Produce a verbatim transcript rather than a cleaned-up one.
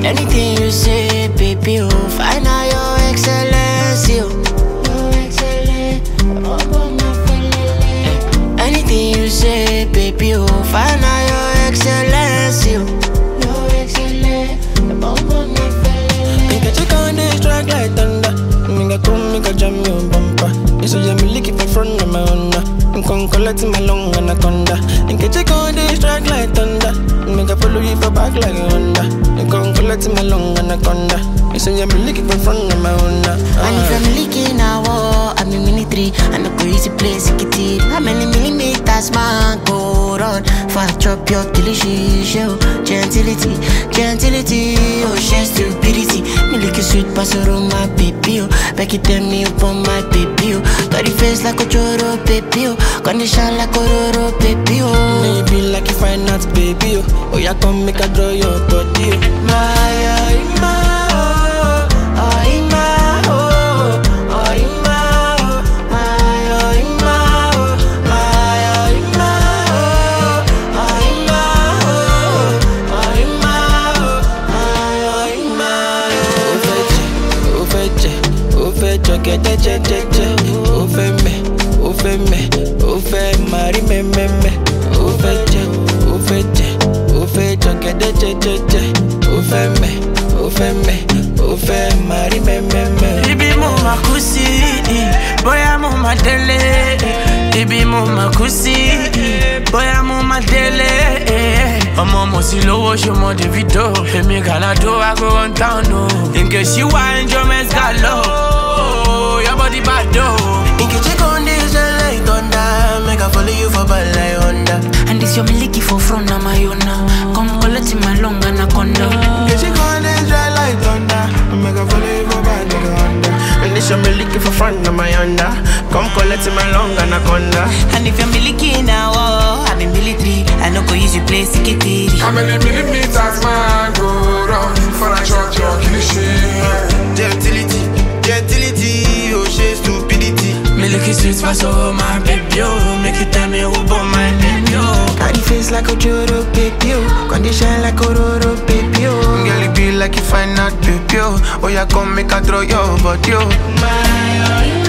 Anything you say, baby, oh, find out your excellence, yo. Your excellence, anything you say, baby, oh, find out your excellence, yo. Your excellence, make a check on this track like thunder. Make a come, make a jam your bumper. You say I'm looking for front of my Honda. I'm con collect my long anaconda. Make a check on this track like thunder. Make a follow you for back like a Honda. I'm con collect my long anaconda. You say I'm looking for front of my Honda. And if I'm leaking a war, I'm in military. And I go easy place, it. How many millimeters, man, go on? Fast drop your delicious show. Gentility, gentility, oh, she stupidity. Me like a sweet pastor on my baby, oh. Back it tell me upon my baby, oh. Got the face like a choro, baby, oh. Condition like a roro, baby, oh. Maybe like if I not baby, oh. Oh, yeah, come make a draw your body, oh. My, oh, my. Get the jet jet jet, oh fe me, oh fe me, oh fe marry me me me, oh fe jet, oh fe jet, oh fe get the jet jet jet, oh fe me, oh fe me, oh fe marry me me me. Ibi mo makusi, boy I'm on my dele. Ibi mo makusi, boy I'm on my dele. Ọmọ mo si lówó ṣe mọ Davido, èmi Galado I go on town no. In case you want enjoyment galore. Your body bad though. In case you on this like thunder, make I follow you for bad like Honda. And this your miliki for front of my own now. Come collect my long anaconda. In case you on this like thunder, make I follow you for bad like Honda. And this your miliki for front of my Honda. Come collect my long anaconda. And if you're miliki now, oh, I'm in military. I know go use your place to get it. How many millimeters man go round for a shot your cliche? Gentility, gentility, oh she stupidity. Me look sweet fast over my baby, oh. Make you tell me who bought my baby, oh. Got the face like a choro, baby, oh. Condition like a roro, baby, oh. Girl, it be like you find out, baby, oh. Oh, yeah, come make a throw your body, oh. My, oh,